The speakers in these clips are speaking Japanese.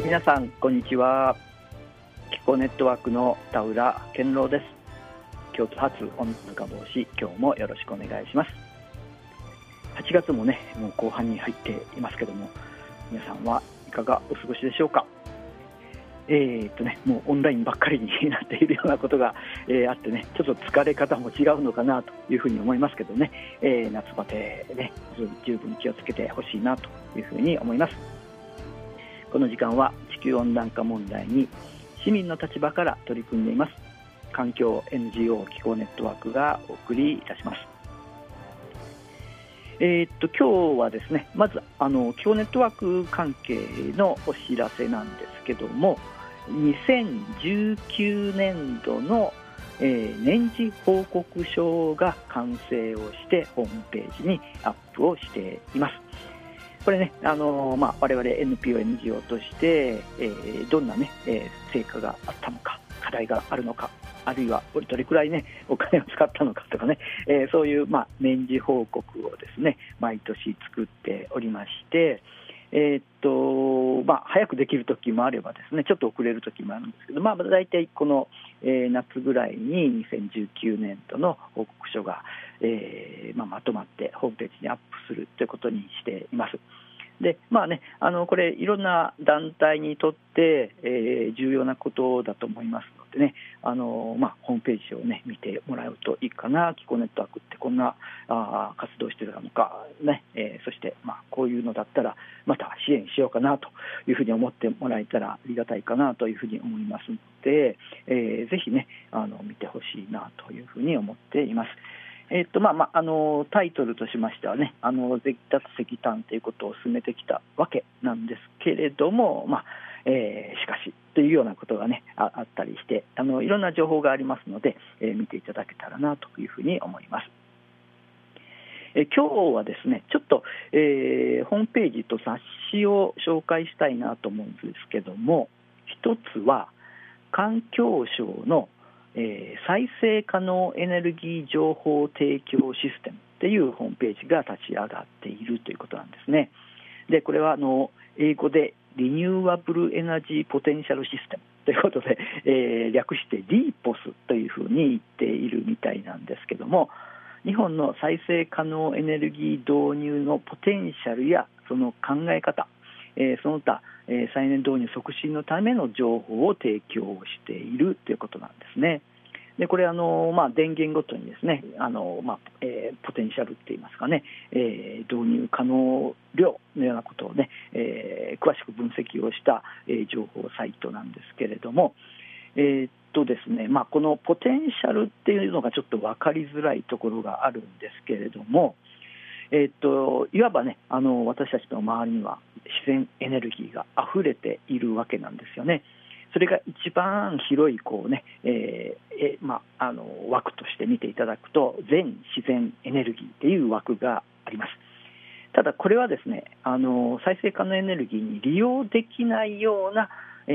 皆さんこんにちは。気候ネットワークの田浦健郎です。京都発温暖化防止、今日もよろしくお願いします。8月もね、もう後半に入っていますけども、皆さんはいかがお過ごしでしょうか。もうオンラインばっかりになっているようなことが、あってね、ちょっと疲れ方も違うのかなというふうに思いますけどね、夏バテね、十分気をつけてほしいなというふうに思います。この時間は地球温暖化問題に市民の立場から取り組んでいます環境 NGO 気候ネットワークがお送りいたします。今日はですね、まず気候ネットワーク関係のお知らせなんですけども、2019年度の、年次報告書が完成をしてホームページにアップをしています。これね、我々 NPO、NGO として、どんな、ね成果があったのか、課題があるのか、あるいはどれくらい、ね、お金を使ったのかとかね、そういう、年次報告をですね、毎年作っておりまして、早くできる時もあればですね、ちょっと遅れる時もあるんですけど、大体この、夏ぐらいに2019年度の報告書が、まとまってホームページにアップするということにしています。でこれいろんな団体にとって、重要なことだと思いますのでね、ホームページを、ね、見てもらうといいかな。気候ネットワークってこんな活動してるのか、ねそして、こういうのだったらまた支援しようかなというふうに思ってもらえたらありがたいかなというふうに思いますので、ぜひね見てほしいなというふうに思っています。タイトルとしましてはね、脱石炭ということを進めてきたわけなんですけれども、しかしというようなことがね あったりして、いろんな情報がありますので、見ていただけたらなというふうに思います。今日はですね、ちょっと、ホームページと雑誌を紹介したいなと思うんですけども、一つは環境省の再生可能エネルギー情報提供システムというホームページが立ち上がっているということなんですね。でこれは英語でリニューアブルエナジーポテンシャルシステムということで、略して DPOS というふうに言っているみたいなんですけども、日本の再生可能エネルギー導入のポテンシャルやその考え方、その他、再エネ導入促進のための情報を提供しているということなんですね。でこれ電源ごとにですねポテンシャルって言いますかね、導入可能量のようなことをね、詳しく分析をした、情報サイトなんですけれども、ですね、このポテンシャルっていうのがちょっと分かりづらいところがあるんですけれども、いわばね私たちの周りには自然エネルギーがあふれているわけなんですよね。それが一番広い枠として見ていただくと全自然エネルギーという枠があります。ただこれはですね再生可能エネルギーに利用できないような、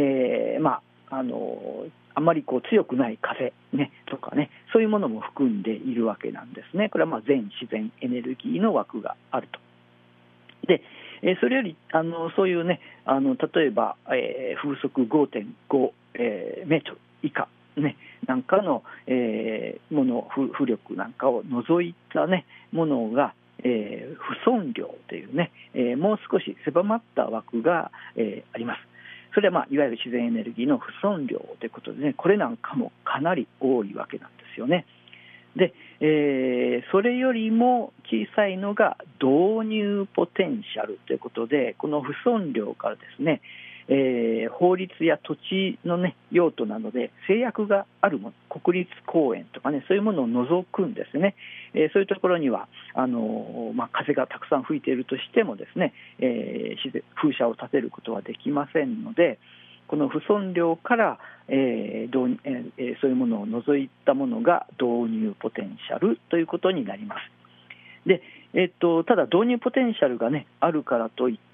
あまり強くない風、ね、とかね、そういうものも含んでいるわけなんですね。これは全自然エネルギーの枠があると。でそれよりそういうね例えば、風速 5.5、メートル以下、ね、なんかの、風力なんかを除いた、ね、ものが、不損量というね、もう少し狭まった枠が、あります。それはいわゆる自然エネルギーの不損量ということで、ね、これなんかもかなり多いわけなんですよね。でそれよりも小さいのが導入ポテンシャルということで、この不損量からですね、法律や土地の、ね、用途などで制約があるもの、国立公園とか、ね、そういうものを除くんですね。そういうところには風がたくさん吹いているとしてもですね、風車を立てることはできませんので、この不損量から、そういうものを除いたものが導入ポテンシャルということになります。で、ただ導入ポテンシャルが、ね、あるからといって、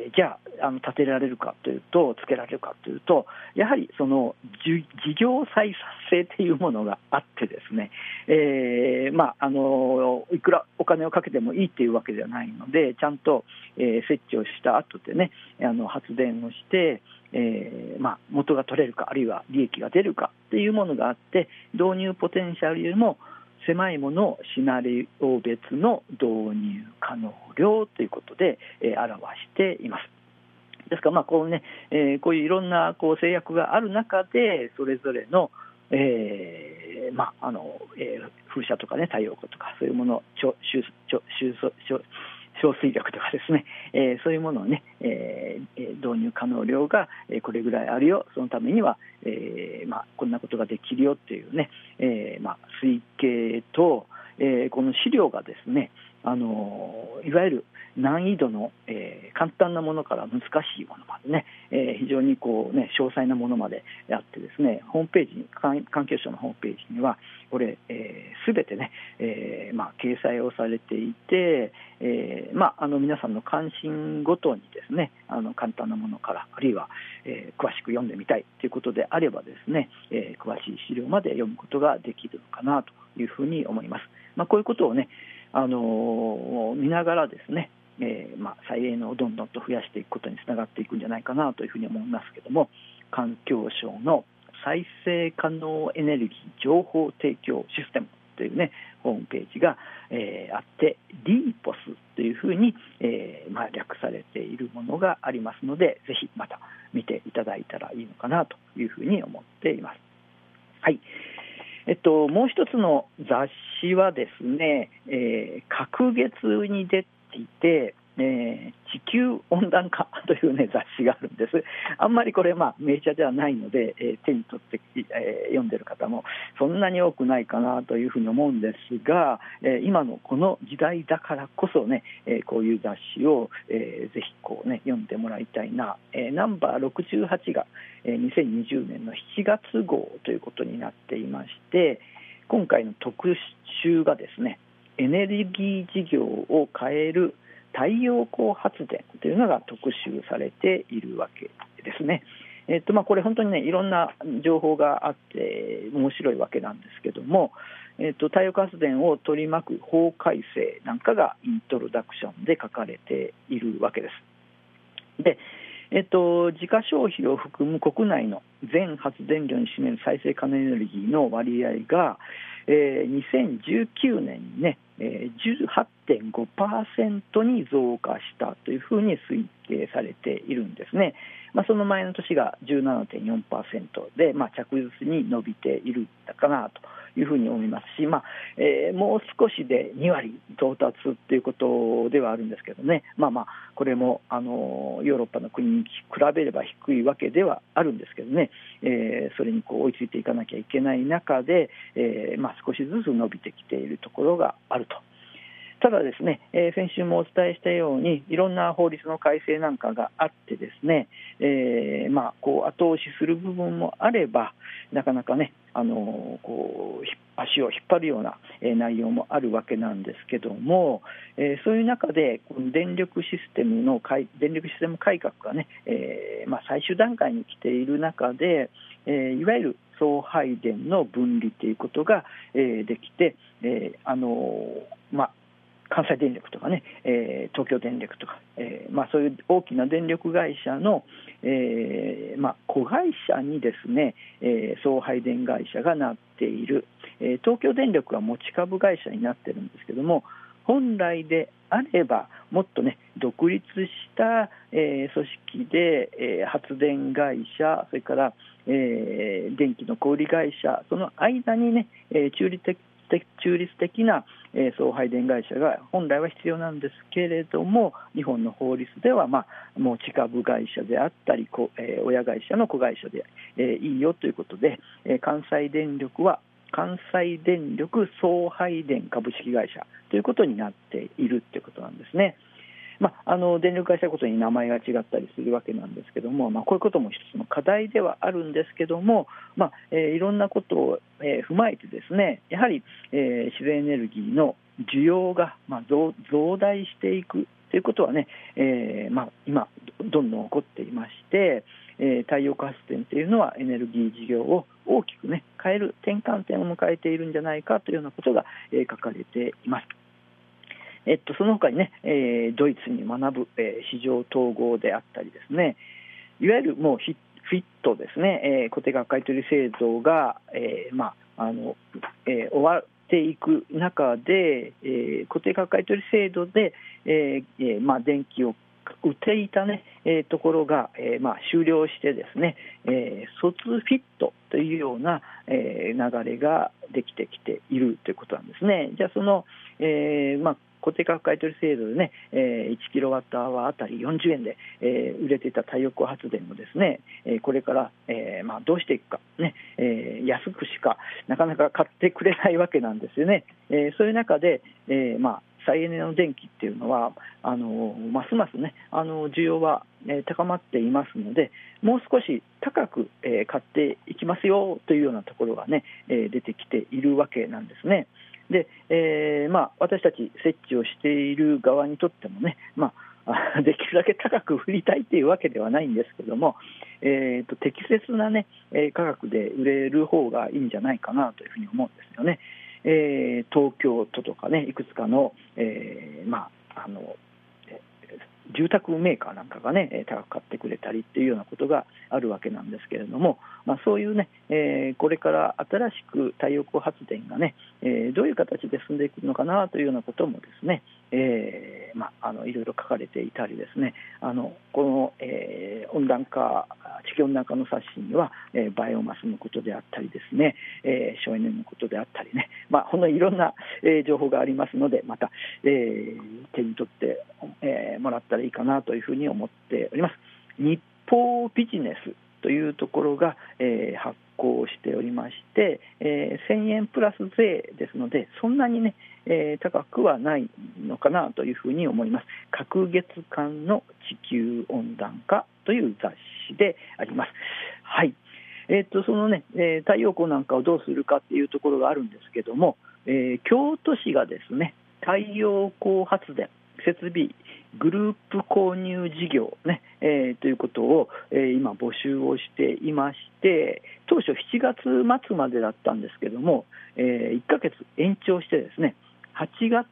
じゃあ立てられるかというと、つけられるかというと、やはりその事業再生性というものがあってですね、いくらおお金をかけてもいいっていうわけではないので、ちゃんと、設置をした後でね、発電をして、元が取れるか、あるいは利益が出るかっていうものがあって、導入ポテンシャルよりも狭いものをシナリオ別の導入可能量ということで、表しています。ですからこういういろんな制約がある中で、それぞれの風車とかね、太陽光とかそういうもの、小水力とかですね、そういうものをね、導入可能量がこれぐらいあるよ、そのためには、こんなことができるよっていうね、推計と、この資料がですね、いわゆる難易度の、簡単なものから難しいものまでね、非常に詳細なものまであってですね、ホームページに、環境省のホームページにはこれすべてね、掲載をされていて、皆さんの関心ごとにですね、簡単なものから、あるいは、詳しく読んでみたいということであればですね、詳しい資料まで読むことができるのかなというふうに思います。こういうことをね、見ながらですね、再エネをどんどんと増やしていくことにつながっていくんじゃないかなというふうに思いますけども、環境省の再生可能エネルギー情報提供システムというね、ホームページが、あって、リーポスというふうに、略されているものがありますので、ぜひまた見ていただいたらいいのかなというふうに思っています。はい。もう一つの雑誌はですね、隔月に出ていて、地球温暖化という、雑誌があるんです。あんまりこれ、メジャーではないので、手に取って、読んでる方もそんなに多くないかなというふうに思うんですが、今のこの時代だからこそね、こういう雑誌を、ぜひ読んでもらいたいな。ナンバー68が2020年の7月号ということになっていまして、今回の特集がですね、エネルギー事業を変える太陽光発電というのが特集されているわけですね。これ本当にね、いろんな情報があって面白いわけなんですけども、太陽光発電を取り巻く法改正なんかがイントロダクションで書かれているわけです。で、自家消費を含む国内の全発電量に占める再生可能エネルギーの割合が、2019年にね、18.5% に増加したというふうに推計されているんですね。その前の年が 17.4% で、着実に伸びているんだかなというふうに思いますし、もう少しで2割到達ということではあるんですけどね、これもヨーロッパの国に比べれば低いわけではあるんですけどね、それに追いついていかなきゃいけない中で、少しずつ伸びてきているところがあると。ただですね、先週もお伝えしたように、いろんな法律の改正なんかがあってですね、後押しする部分もあれば、なかなかね、足を引っ張るような内容もあるわけなんですけども、そういう中でこの電力システム改革がね、最終段階に来ている中で、いわゆる送配電の分離ということができて、関西電力とかね、東京電力とか、そういう大きな電力会社の、子会社にですね、送配電会社がなっている。東京電力は持ち株会社になってるんですけども、本来であればもっとね、独立した、組織で、発電会社、それから、電気の小売会社、その間にね、中立的な送配電会社が本来は必要なんですけれども、日本の法律では持ち株会社であったり、親会社の子会社でいいよということで、関西電力は関西電力送配電株式会社ということになっているということなんですね。電力会社ごとに名前が違ったりするわけなんですけども、こういうことも一つの課題ではあるんですけども、いろんなことを、踏まえてですね、やはり、自然エネルギーの需要が、増大していくということはね、今どんどん起こっていまして、太陽光発電というのはエネルギー事業を大きくね、変える転換点を迎えているんじゃないかというようなことが、書かれています。 その他にね、ドイツに学ぶ、市場統合であったりですね、いわゆるもうフィットですね、固定価格買取制度が、終わっていく中で、固定価格買取制度で、電気を売っていた、ねところが、終了してですね、卒フィットというような、流れができてきているということなんですね。じゃあその、固定価格買取制度でね、1キロワットアワーあたり40円で、売れていた太陽光発電をですね、これから、どうしていくか、ね、安くしかなかなか買ってくれないわけなんですよね。そういう中で、再エネの電気っていうのはますますね需要は、高まっていますので、もう少し高く、買っていきますよというようなところがね、出てきているわけなんですね。で、私たち設置をしている側にとってもね、できるだけ高く売りたいというわけではないんですけども、適切な、ね、価格で売れる方がいいんじゃないかなというふうに思うんですよね。東京都とかね、いくつかの、住宅メーカーなんかがね高く買ってくれたりっていうようなことがあるわけなんですけれども、そういうね、これから新しく太陽光発電がね、どういう形で進んでいくのかなというようなこともですね、いろいろ書かれていたりですね、この、地球温暖化の冊子には、バイオマスのことであったりですね、省エネのことであったりね、ほんのいろんな、情報がありますので、また、手に取って、もらったらいいかなというふうに思っております。日報ビジネスというところが、発行しておりまして、1000円プラス税ですので、そんなにね、高くはないのかなというふうに思います。隔月間の地球温暖化という雑誌であります。はい。そのね、太陽光なんかをどうするかっていうところがあるんですけども、京都市がですね、太陽光発電設備グループ購入事業、ねということを、今募集をしていまして、当初7月末までだったんですけども、1ヶ月延長してですね、8月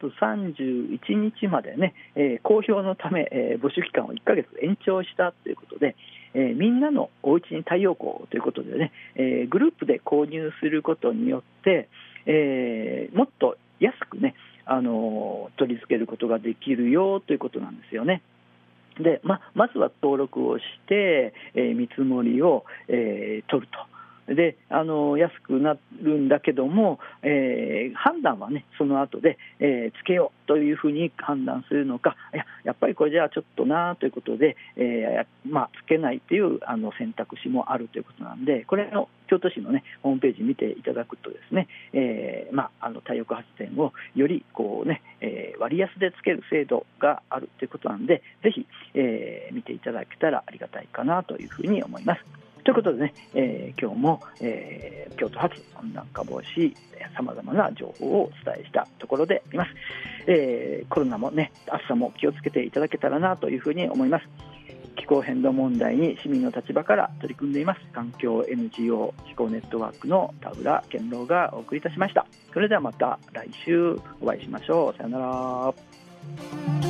31日までね、公表のため、募集期間を1ヶ月延長したということで、みんなのお家に太陽光ということでね、グループで購入することによって、もっと安くね取り付けることができるよということなんですよね。で、まずは登録をして、見積もりを、取ると。で安くなるんだけども、判断はねその後で、つけようというふうに判断するのか、やっぱりこれじゃあちょっとなということで、つけないという選択肢もあるということなんで、これの京都市の、ね、ホームページ見ていただくとですね、太陽光発電をより割安でつける制度があるということなんで、ぜひ、見ていただけたらありがたいかなというふうに思います。ということでね、今日も、京都発温暖化防止さまざまな情報をお伝えしたところであります。コロナもね暑さも気をつけていただけたらなというふうに思います。気候変動問題に市民の立場から取り組んでいます環境 NGO 気候ネットワークの田浦健郎がお送りいたしました。それではまた来週お会いしましょう。さよなら。